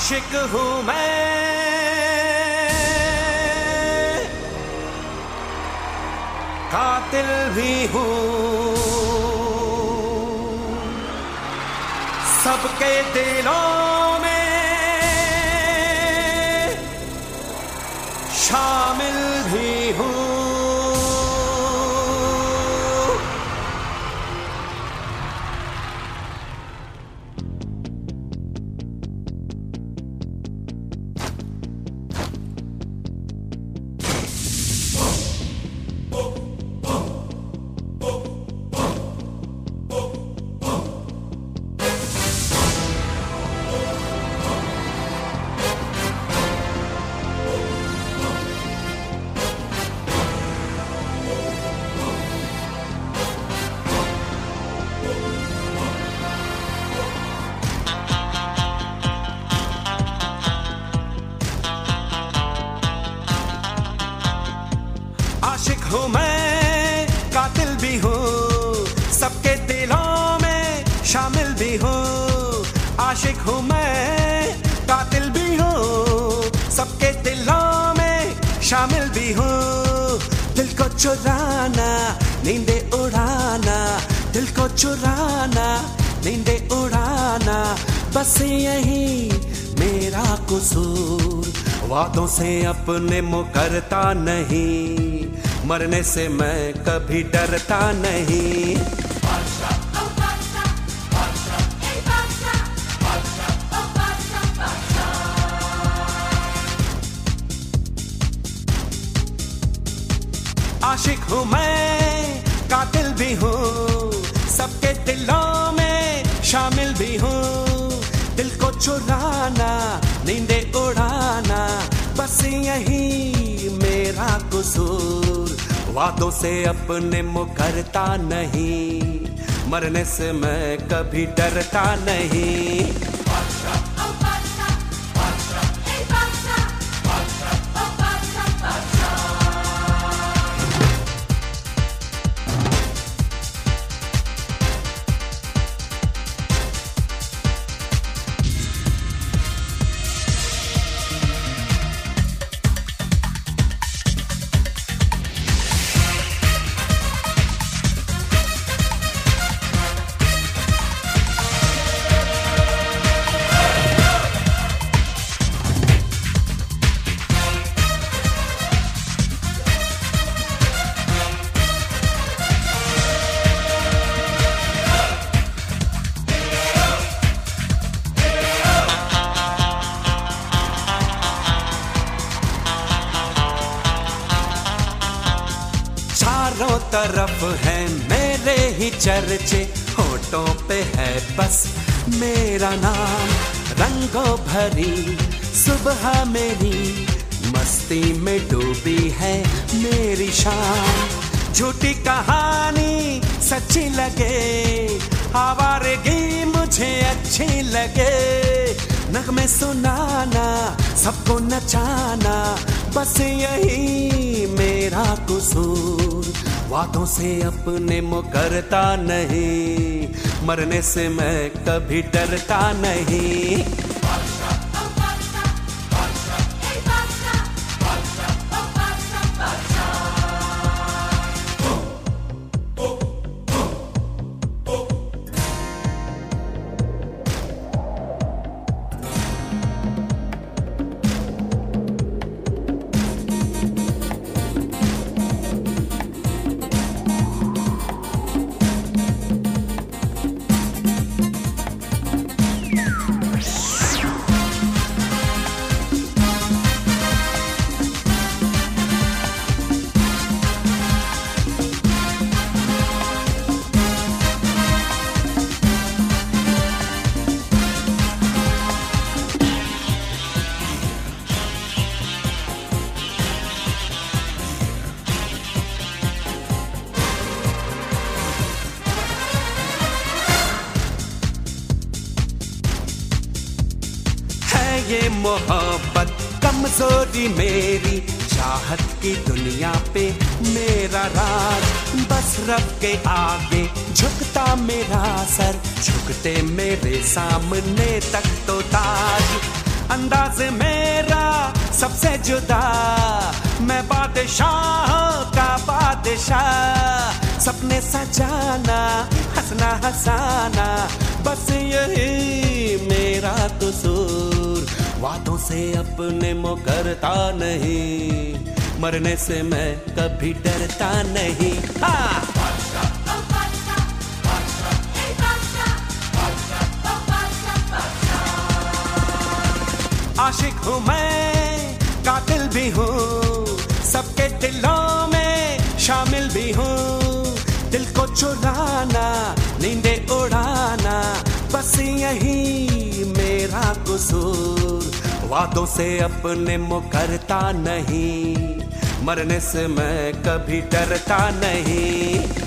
आशिक हूँ मैं, कातिल भी हूँ, सबके दिलों में शामिल भी हूँ। आशिक हूँ मैं, कातिल भी हूँ, सबके दिलों में शामिल भी हूँ। आशिक हूँ मैं, कातिल भी हूँ, सबके दिलों में शामिल भी हूँ। दिल को चुराना, नींदे उड़ाना, दिल को चुराना, नींदे उड़ाना, बस यही मेरा कसूर। वादों से अपने मुकरता नहीं, मरने से मैं कभी डरता नहीं। आशिक हूँ मैं, कातिल भी हूँ, सबके दिलों में शामिल भी हूँ। दिल को चुराना, नींदे उड़ाना, बस यही मेरा कसूर। वादों से अपने मुकरता नहीं, मरने से मैं कभी डरता नहीं। चारों तरफ है मेरे ही चर्चे, होठों पे है बस मेरा नाम। रंगों भरी सुबह मेरी, मस्ती में डूबी है मेरी शाम। झूठी कहानी सच्ची लगे, आवारगी मुझे अच्छी लगे। नगमे सुनाना, सबको नचाना, बस यही मेरा कसूर। वादों से अपने मुकरता नहीं, मरने से मैं कभी डरता नहीं। ये मोहब्बत कमजोरी मेरी, चाहत की दुनिया पे मेरा राज। बस रब के आगे झुकता मेरा सर, झुकते मेरे सामने तक तो ताज। अंदाज मेरा सबसे जुदा, मैं बादशाह का बादशाह। सपने सजाना, हंसना हंसाना, बस यही मेरा कसूर। वादों से अपने मुकरता नहीं, मरने से मैं कभी डरता नहीं। हाँ। आशिक हूँ मैं, कातिल भी हूँ, सबके दिलों में शामिल भी हूँ। दिल को चुराना, नींदे उड़ाना, बस यही मेरा कसूर। वादों से अपने मुकरता नहीं, मरने से मैं कभी डरता नहीं।